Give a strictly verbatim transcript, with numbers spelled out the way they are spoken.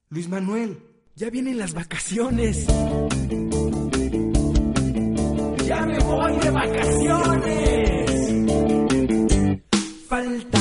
Luis Manuel, ya vienen las vacaciones. ¡Ya me voy de vacaciones! Falta